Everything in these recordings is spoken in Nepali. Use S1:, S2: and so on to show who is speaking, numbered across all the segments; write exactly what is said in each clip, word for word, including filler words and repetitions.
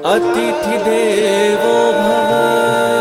S1: अतिथि देवो भव।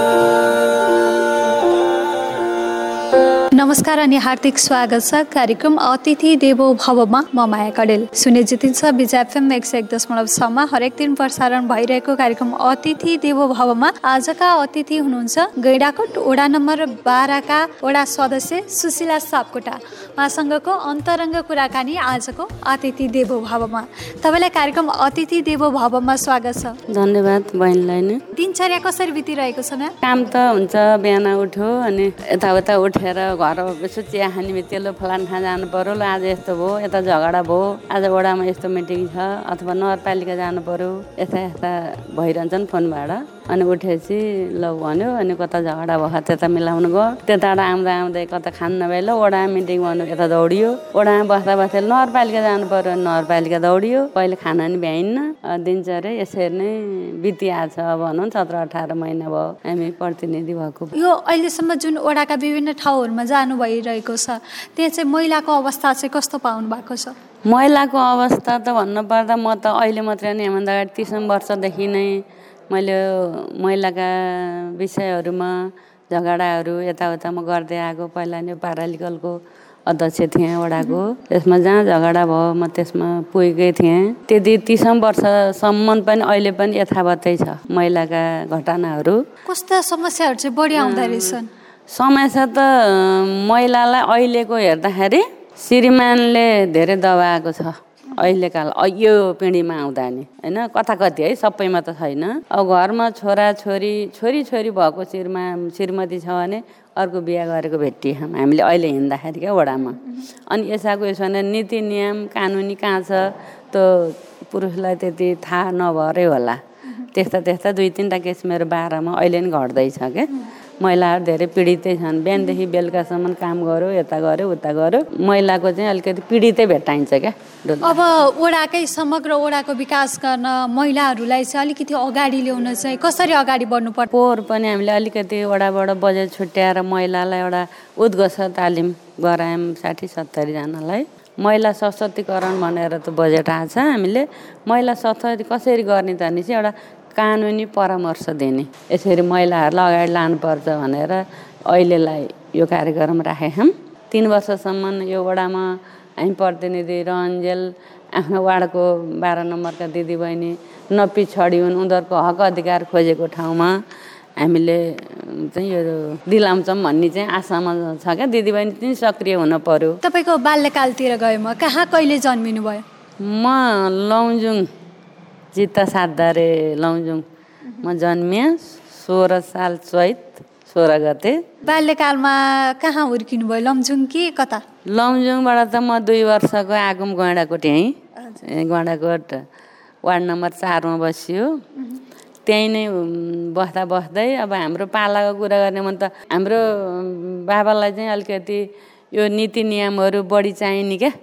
S2: नमस्कार अनि हार्दिक स्वागत छ कार्यक्रम अतिथि देवो भवमा। म माया कडेल सुने जितिन्छ बिजा एफएम एक सय एक दशमलव छमा हरेक दिन प्रसारण भइरहेको कार्यक्रम अतिथि देवो भवमा आजका अतिथि हुनुहुन्छ गैंडाकोट वडा नम्बर बाह्रका वडा सदस्य सुशीला सापकोटा। उहाँसँगको अन्तरङ्ग कुराकानी आजको अतिथि देवो भवमा। तपाईँलाई कार्यक्रम अतिथि देवो भवमा स्वागत छ।
S3: धन्यवाद बहिनीलाई नै।
S2: दिनचर्या कसरी बितिरहेको छ म्याम?
S3: काम त हुन्छ, बिहान उठ्यो अनि यताउता उठेर घर यसो चिया खाने बित्तिकै फलान ठाउँ जानु पर्यो, ल आज यस्तो भयो, यता झगडा भयो, आज वडामा यस्तो मिटिङ छ, अथवा नगरपालिका जानु पर्यो, यता यता भइरहन्छन् फोनबाट। अनि उठेपछि ल भन्यो, अनि कता झगडा भयो त्यता मिलाउनु गयो, त्यताबाट आउँदा आउँदै कता खान नभए ल वडा मिटिङ भन्नु यता दौडियो, वडामा बस्दा बस्दा नगरपालिका जानु पर्यो, नगरपालिका दौडियो, कहिले खाना नि भ्याइन्न। दिनचर्या यसरी नै बितिआएको छ भनौँ। सत्र अठार महिना भयो हामी प्रतिनिधि भएको।
S2: यो अहिलेसम्म जुन वडाका विभिन्न ठाउँहरूमा जानु भइरहेको छ त्यहाँ चाहिँ महिलाको अवस्था चाहिँ कस्तो पाउनु भएको छ?
S3: महिलाको अवस्था त भन्नुपर्दा म त अहिले मात्रै नै हेमन्त अगाडि तिस वर्षदेखि नै मैले महिलाका विषयहरूमा झगडाहरू यताउता म गर्दै आएको। पहिला नै पारालिकलको अध्यक्ष थिएँ वडाको, त्यसमा जहाँ झगडा भयो म त्यसमा पुगेकै थिएँ। त्यति तिस वर्षसम्म पनि अहिले पनि यथावतै छ महिलाका घटनाहरू।
S2: कस्ता समस्याहरू चाहिँ बढी आउँदो रहेछन्?
S3: समस्या त महिलालाई अहिलेको हेर्दाखेरि श्रीमानले धेरै दबाएको छ अहिलेका यो पिँढीमा आउँदा नि, होइन कथा कति है, सबैमा त छैन। अब घरमा छोरा छोरी छोरी छोरी भएको श्रीमा श्रीमती छ भने अर्को बिहा गरेको भेटियौँ हामीले अहिले हिँड्दाखेरि क्या वडामा। अनि यसको यसो भने नीति नियम कानुनी कहाँ छ त्यो पुरुषलाई त्यति थाहा नभएरै होला। त्यस्ता त्यस्ता दुई तिनवटा केस मेरो बाह्रमा अहिले पनि घट्दैछ क्या। महिलाहरू धेरै पीडितै छन्, बिहानदेखि बेलुकासम्म काम गर्यो, यता गऱ्यो उता गऱ्यो, महिलाको चाहिँ अलिकति पीडितै भेटाइन्छ क्या।
S2: अब वडाकै समग्र वडाको विकास गर्न महिलाहरूलाई चाहिँ अलिकति अगाडि ल्याउन चाहिँ कसरी अगाडि बढ्नुपर्छ?
S3: पोहोर पनि हामीले अलिकति वडाबाट बजेट छुट्याएर महिलालाई एउटा उद्घोष तालिम गरायौँ साठी सत्तरीजनालाई। महिला सशक्तिकरण भनेर त बजेट आएको छ। हामीले महिला सशक्ति कसरी गर्ने त भने चाहिँ एउटा कानुनी परामर्श दिने, यसरी महिलाहरूलाई अगाडि लानुपर्छ भनेर अहिलेलाई यो कार्यक्रम राखेका छौँ। तिन वर्षसम्म यो वडामा हामी प्रतिनिधि रन्जेल आफ्नो वार्डको बाह्र नम्बरका दिदीबहिनी नपिछडी हुन्, उनीहरूको हक अधिकार खोजेको ठाउँमा हामीले चाहिँ यो दिलाउँछौँ भन्ने चाहिँ आशामा छ क्या। दिदीबहिनी पनि सक्रिय हुन पर्यो।
S2: तपाईँको बाल्यकालतिर गएमा कहाँ कहिले जन्मिनु भयो?
S3: म लौजुङ जित्ता सातदारे लौजुङ म जन्मिएँ सोह्र साल चैत सोह्र गते।
S2: बाल्यकालमा कहाँ हुर्किनु भयो, लमजुङ कि कता?
S3: लमजुङबाट त म दुई वर्षको आगुम गैँडाकोट यहीँ गैँडाकोट वार्ड नम्बर चारमा बसियो। त्यहीँ नै बस्दा बस्दै अब हाम्रो पालाको कुरा गर्ने भने त हाम्रो बाबालाई चाहिँ अलिकति यो नीति नियमहरू बढी चाहिने क्या।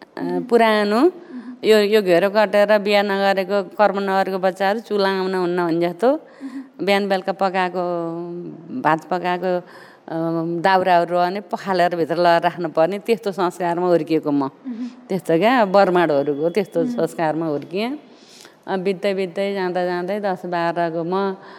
S3: पुरानो यो यो घेरो कटेर बिहा नगरेको कर्म नगरेको बच्चाहरू चुला आउन हुन्न भने जस्तो बिहान बेलुका पकाएको भात पकाएको दाउराहरू अनि पखालेर भित्र लगाएर राख्नुपर्ने त्यस्तो संस्कारमा हुर्किएको म। त्यस्तो क्या बर्माडहरूको त्यस्तो संस्कारमा हुर्किएँ। बित्दै बित्दै जाँदा जाँदै दस बाह्रको म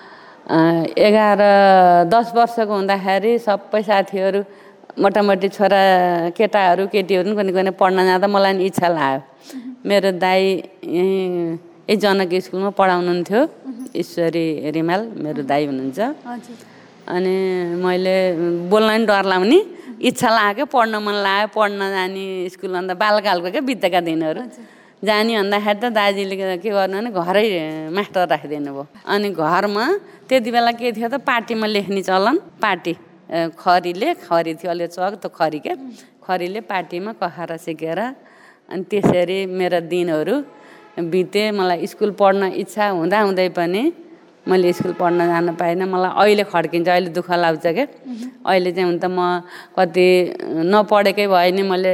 S3: एघार दस वर्षको हुँदाखेरि सबै साथीहरू मोटामोटी छोरा केटाहरू केटीहरू पनि कुनै कुनै पढ्न जाँदा मलाई नि इच्छा लाग्यो। मेरो दाई यहीँ यही जनक स्कुलमा पढाउनुहुन्थ्यो, ईश्वरी रिमाल मेरो दाई हुनुहुन्छ। अनि मैले बोल्न नि डर लाग्ने, इच्छा लाग्यो, पढ्न मन लाग्यो, पढ्न जाने स्कुल अन्त बालकालको क्या बितेका दिनहरू। जाने भन्दाखेरि त दाजुले के गर्नु भने घरै मास्टर राखिदिनु भयो। अनि घरमा त्यति बेला के थियो त पार्टीमा लेख्ने चलन, पार्टी खरीले खरी थियो अलि चक त खरी क्या, खरीले पार्टीमा कखारा सिकेर अनि त्यसरी मेरो दिनहरू बिते। मलाई स्कुल पढ्न इच्छा हुँदा हुँदै पनि मैले स्कुल पढ्न जान पाइनँ। मलाई अहिले खड्किन्छ, अहिले दुःख लाग्छ क्या। अहिले चाहिँ हुन त म कति नपढेकै भए नि मैले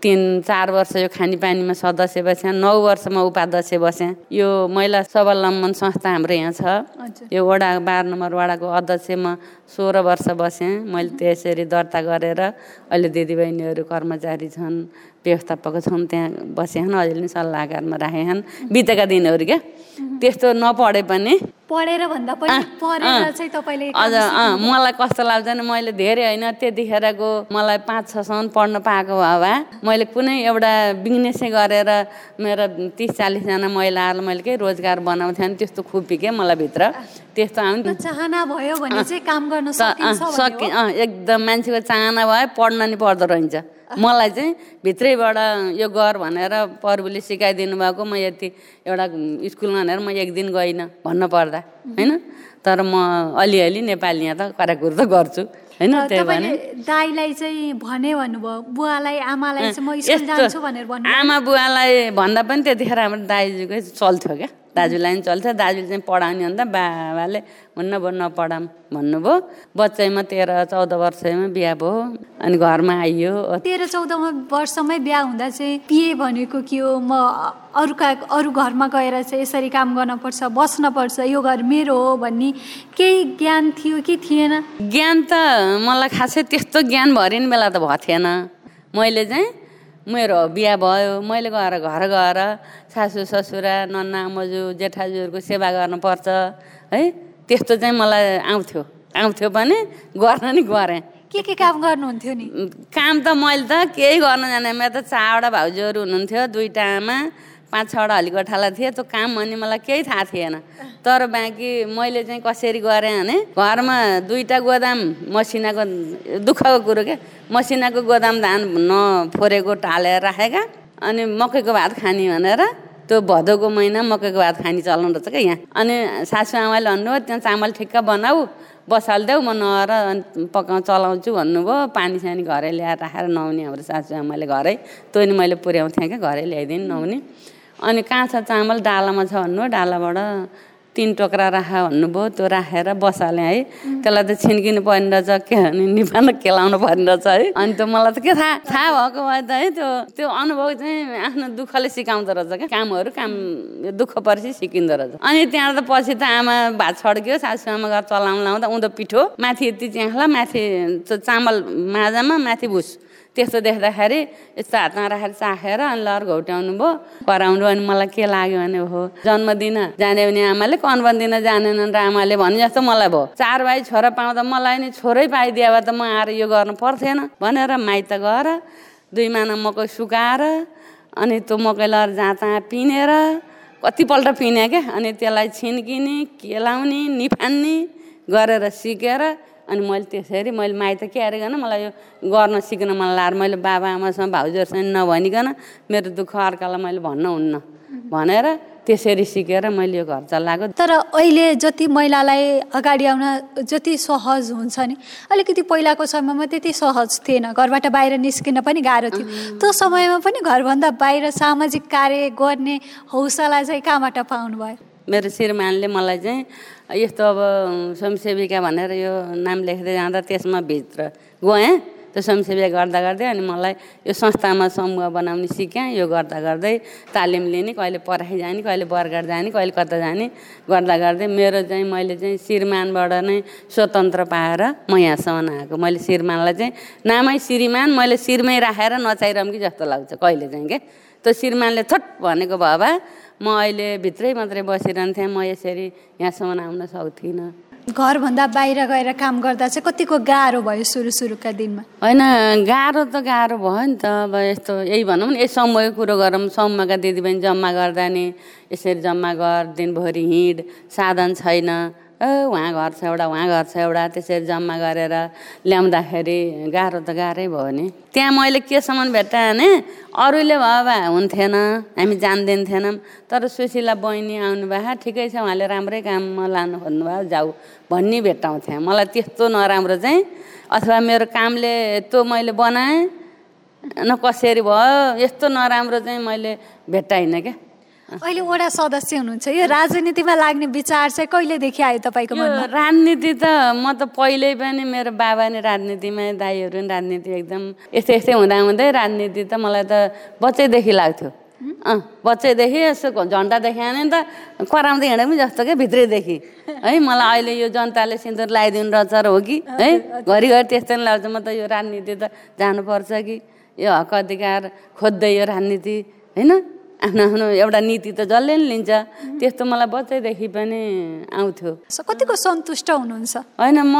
S3: तीन चार वर्ष यो खानेपानीमा सदस्य बस्या, नौ वर्षमा उपाध्यक्ष बस्या। यो महिला स्वावलम्बन संस्था हाम्रो यहाँ छ, यो वडा बाह्र नम्बर वडाको अध्यक्ष म सोह्र वर्ष बसेँ। मैले त्यसरी दर्ता गरेर अहिले दिदीबहिनीहरू कर्मचारी छन्, व्यवस्थापक छन्, त्यहाँ बसेछन्, अहिले नि सल्लाहकारमा राखेछन्। बितेका दिनहरू क्या त्यस्तो नपढे पनि
S2: पढेर भन्दा पनि पढेर चाहिँ तपाईले
S3: अझ मलाई कस्तो लाग्छ भने मैले धेरै होइन त्यतिखेरको मलाई पाँच छसम्म पढ्न पाएको भए मैले कुनै एउटा बिजनेसै गरेर मेरो तिस चालिसजना महिलाहरूलाई मैले केही रोजगार बनाउँथेँ नि, त्यस्तो खुपी के मलाई भित्र त्यस्तो आउने
S2: चाहना भयो भने चाहिँ काम गर्न सकिन्छ
S3: सकि एकदम मान्छेको चाहना भयो पढ्न नि पर्दो रहन्छ। मलाई चाहिँ भित्रैबाट यो गर भनेर प्रभुले सिकाइदिनु भएको, म यति एउटा स्कुल भनेर म एक दिन गइनँ भन्न पर्दा होइन, तर म अलिअलि नेपाली यहाँ त कराकुर त गर्छु होइन। त्यही भने
S2: दाइलाई चाहिँ भने भन्नुभयो, बुवालाई आमालाई चाहिँ म स्कुल जान्छु भनेर भन्नु।
S3: आमा बुवालाई भन्दा पनि त्यतिखेर हाम्रो दाइजूकै चल्थ्यो क्या, दाजुलाई पनि चल्थ्यो। दाजुले चाहिँ पढाउने भन्दा बाबाले हुन्न भयो नपढाम भन्नुभयो। बच्चैमा तेह्र चौध वर्षमा बिहा भयो अनि घरमा आइयो।
S2: तेह्र चौध वर्षमै बिहा हुँदा चाहिँ पिए भनेको के हो, म अरूका अरू घरमा गएर चाहिँ यसरी काम गर्न पर्छ, बस्न पर्छ, यो घर मेरो हो भन्ने केही ज्ञान थियो कि थिएन?
S3: ज्ञान त मलाई खासै त्यस्तो ज्ञान भरिने बेला त भएको थिएन। मैले चाहिँ मेरो बिहा भयो, मैले गएर घर गएर सासू ससुरा नन्ना मजु जेठाजुहरूको सेवा गर्नुपर्छ है, त्यस्तो चाहिँ मलाई आउँथ्यो आउँथ्यो पनि गर्न नि गरेँ।
S2: के के काम गर्नुहुन्थ्यो नि?
S3: काम त मैले त केही गर्न जाने, मेरो त चारवटा भाउजूहरू हुनुहुन्थ्यो, दुईवटा आमा, पाँच छवटा हलीगोठाला थिए। त्यो काम भन्ने मलाई केही थाहा थिएन, तर बाँकी मैले चाहिँ कसरी गरेँ भने घरमा दुईवटा गोदाम मसिनाको दुःखको कुरो क्या, मसिनाको गोदाम धान नफोरेको टालेर राखेका, अनि मकैको भात खाने भनेर त्यो भदौको महिना मकैको भात खाने चल्नु रहेछ क्या यहाँ। अनि सासू आमाले भन्नुभयो त्यहाँ चामल ठिक्क बनाऊ बसालिदेऊ, म नआएर पकाउ चलाउँछु भन्नुभयो। पानी सानी घरै ल्याएर राखेर नुहाउने हाम्रो सासू आमाले घरै, त्यो नि मैले पुर्याउँथेँ क्या, घरै ल्याइदिनु नुहाउने। अनि कहाँ छ चामल, डालामा छ भन्नुभयो, डालाबाट तिन टोक्रा राख भन्नुभयो, त्यो राखेर बसालेँ है। त्यसलाई त छिन्किनु पर्ने रहेछ, के निभान केलाउनु पर्ने रहेछ है। अनि त्यो मलाई त के थाहा थाहा भएको भए त है, त्यो त्यो अनुभव चाहिँ आफ्नो दुःखले सिकाउँदो रहेछ क्या, कामहरू काम दुःख परेपछि सिकिँदो रहेछ। अनि त्यहाँ त पछि त आमा भात छड्क्यो, सासू आमा घर चलाउनु लाउँदा उँधो पिठो माथि यति च्याख्ला, माथि चामल माजामा माथि भुस, त्यस्तो देख्दाखेरि यस्तो हातमा राखेर चाखेर अनि लहर घौट्याउनु भयो, कराउनु। अनि मलाई के लाग्यो भने हो जन्मदिन जाने भने आमाले कन्बन दिन जानेनन् र आमाले भने जस्तो मलाई भयो। चार भाइ छोरा पाउँदा मलाई नि छोरै पाइदिए भए त म आएर यो गर्नु पर्थेन भनेर माइत गएर दुई माना मकै सुकाएर अनि त्यो मकै लहर जाँता पिनेर कतिपल्ट पिने क्या, अनि त्यसलाई छिन्किने केलाउने निफान्ने गरेर सिकेर अनि मैले त्यसरी मैले माइत के अरेकन मलाई यो गर्न सिक्न मन लाग्यो। मैले बाबा आमासँग भाउजूहरूसँग नभनिकन मेरो दुःख अर्कालाई मैले भन्न हुन्न भनेर त्यसरी सिकेर मैले यो घर चलाएको।
S2: तर अहिले जति महिलालाई अगाडि आउन जति सहज हुन्छ नि, अलिकति पहिलाको समयमा त्यति सहज थिएन, घरबाट बाहिर निस्किन पनि गाह्रो थियो। त्यो समयमा पनि घरभन्दा बाहिर सामाजिक कार्य गर्ने हौसला चाहिँ कहाँबाट पाउनु भयो?
S3: मेरो श्रीमानले मलाई चाहिँ यस्तो अब स्वयंसेविका भनेर यो नाम लेख्दै जाँदा त्यसमा भित्र गएँ, त्यो स्वयंसेविका गर्दा गर्दै अनि मलाई यो संस्थामा समूह बनाउने सिकाएँ। यो गर्दा गर्दै तालिम लिने, कहिले पढाइ जाने, कहिले बरगाड जाने, कहिले कता जाने गर्दा गर्दै मेरो चाहिँ मैले चाहिँ श्रीमानबाट नै स्वतन्त्र पाएर म यहाँसम्म आएको। मैले श्रीमानलाई चाहिँ नामै श्रीमान मैले शिरमै राखेर नचाहिरहँ कि जस्तो लाग्छ कहिले चाहिँ क्या। त्यो श्रीमानले थोट भनेको भए भए म अहिले भित्रै मात्रै बसिरहन्थेँ, म यसरी यहाँसम्म आउन सक्थिनँ।
S2: घरभन्दा बाहिर गएर काम गर्दा चाहिँ कतिको गाह्रो भयो सुरु सुरुका दिनमा?
S3: होइन गाह्रो त गाह्रो भयो नि त। अब यस्तो यही भनौँ न, यही समूहको कुरो गरौँ, समूहका दिदीबहिनी जम्मा गर्दा नि यसरी जम्मा गर, दिनभरि हिँड, साधन छैन, ए उहाँ घर छ एउटा उहाँ घर छ एउटा, त्यसरी जम्मा गरेर ल्याउँदाखेरि गाह्रो त गाह्रै भयो नि। त्यहाँ मैले केसम्म भेट्टाएँ भने अरूले भयो भए हुन्थेन, हामी जान्दैन थिएनौँ, तर सुशीला बहिनी आउनुभयो ठिकै छ, उहाँले राम्रै काममा लानु खोज्नुभयो जाऊ भन्ने भेट्टाउँथेँ। मलाई त्यस्तो नराम्रो चाहिँ अथवा मेरो कामले त्यो मैले बनाएँ न कसरी भयो यस्तो नराम्रो चाहिँ मैले भेट्टाइनँ क्या।
S2: अहिले वडा सदस्य हुनुहुन्छ, यो राजनीतिमा लाग्ने विचार चाहिँ कहिलेदेखि आयो तपाईँको मनमा?
S3: राजनीति त म त पहिल्यै पनि मेरो बाबा नि राजनीतिमा, दाइहरू नि राजनीति, एकदम यस्तै यस्तै हुँदा हुँदै राजनीति त मलाई त बच्चैदेखि लाग्थ्यो। अँ बच्चैदेखि यसो झन्डा देखायो भने त कराउँदै हिँडे पनि जस्तो क्या भित्रैदेखि है। मलाई अहिले यो जनताले सिन्दुर लगाइदिनु रहेछ हो कि है, घरिघरि त्यस्तै नै लाग्छ। म त यो राजनीति त जानुपर्छ कि, यो हक अधिकार खोज्दै यो राजनीति होइन, आफ्नो आफ्नो एउटा नीति त जसले नि लिन्छ, त्यस्तो मलाई बच्चैदेखि पनि आउँथ्यो।
S2: कतिको सन्तुष्ट हुनुहुन्छ?
S3: होइन म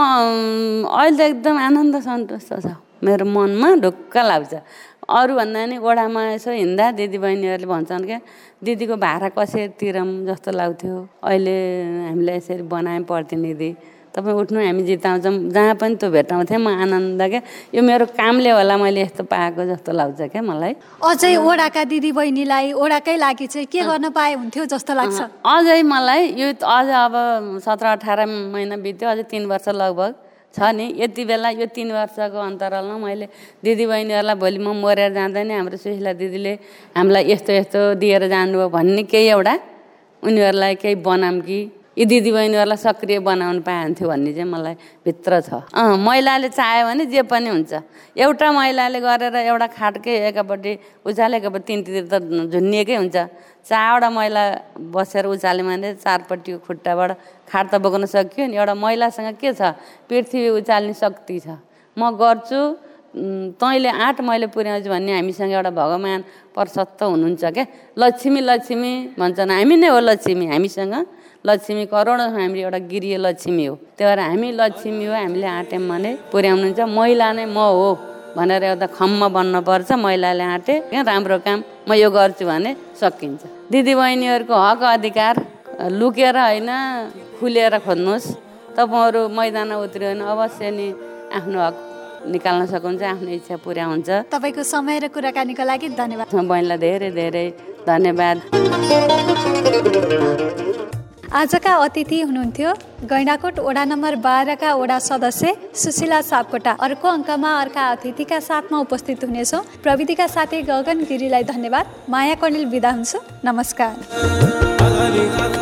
S3: अहिले त एकदम आनन्द सन्तुष्ट छ, मेरो मनमा ढुक्क लाग्छ। अरूभन्दा नि ओडामा यसो हिँड्दा दिदीबहिनीहरूले भन्छन् क्या दिदीको भाडा कसरी तिरौँ जस्तो लाग्थ्यो। अहिले हामीलाई यसरी बनायौँ प्रतिनिधि, तपाईँ उठ्नु हामी जिताउँछौँ, जहाँ पनि त्यो भेटाउँथेँ म आनन्द क्या। यो मेरो कामले होला मैले यस्तो पाएको जस्तो लाग्छ क्या मलाई।
S2: अझै ओडाका दिदीबहिनीलाई ओडाकै लागि चाहिँ के गर्न पाए हुन्थ्यो जस्तो लाग्छ?
S3: अझै मलाई यो अझ अब सत्र अठार महिना बित्यो, अझै तिन वर्ष लगभग छ नि। यति बेला यो तिन वर्षको अन्तरालमा मैले दिदीबहिनीहरूलाई भोलि म मरेर जाँदा नि हाम्रो सुशीला दिदीले हामीलाई यस्तो यस्तो दिएर जानुभयो भन्ने केही एउटा उनीहरूलाई केही बनाऊँ कि यी दिदीबहिनीहरूलाई सक्रिय बनाउनु पाइन्थ्यो भन्ने चाहिँ मलाई भित्र छ। अँ महिलाले चाह्यो भने जे पनि हुन्छ। एउटा महिलाले गरेर एउटा खाटकै एकापट्टि उचाले एकापट्टि तिनतिर त झुन्निएकै हुन्छ। चारवटा महिला बसेर उचाल्यो भने चारपट्टिको खुट्टाबाट खाट त बोक्न सकियो नि। एउटा महिलासँग के छ, पृथ्वी उचाल्ने शक्ति छ। म गर्छु, तैँले आँट मैले पुर्याउँछु भन्ने हामीसँग एउटा भगवान प्रशस्त हुनुहुन्छ क्या। लक्ष्मी लक्ष्मी भन्छन्, हामी नै हो लक्ष्मी। हामीसँग लक्ष्मी करोडौँ, हामी एउटा गिरिय लक्ष्मी हो। त्यही भएर हामी लक्ष्मी हो, हामीले आँट्यौँ भने पुर्याउनुहुन्छ। महिला नै म हो भनेर एउटा खम्म बन्नुपर्छ। महिलाले आँटे राम्रो काम म यो गर्छु भने सकिन्छ। दिदीबहिनीहरूको हक अधिकार लुकेर होइन खुलेर खोज्नुहोस्। तपाईँहरू मैदानमा उत्रियो भने अवश्य नि आफ्नो हक निकाल्न सक्नुहुन्छ, आफ्नो इच्छा पुरा हुन्छ।
S2: तपाईँको समय र कुराकानीको लागि धन्यवाद।
S3: बहिनीलाई धेरै धेरै धन्यवाद।
S2: आजका अतिथि हुनुहुन्थ्यो गैंडाकोट वडा नम्बर बाह्रका वडा सदस्य सुशीला सापकोटा। अर्को अङ्कमा अर्का अतिथिका साथमा उपस्थित हुनेछौँ। प्रविधिका साथी गगन गिरीलाई धन्यवाद। माया कणेल बिदा हुन्छु। नमस्कार।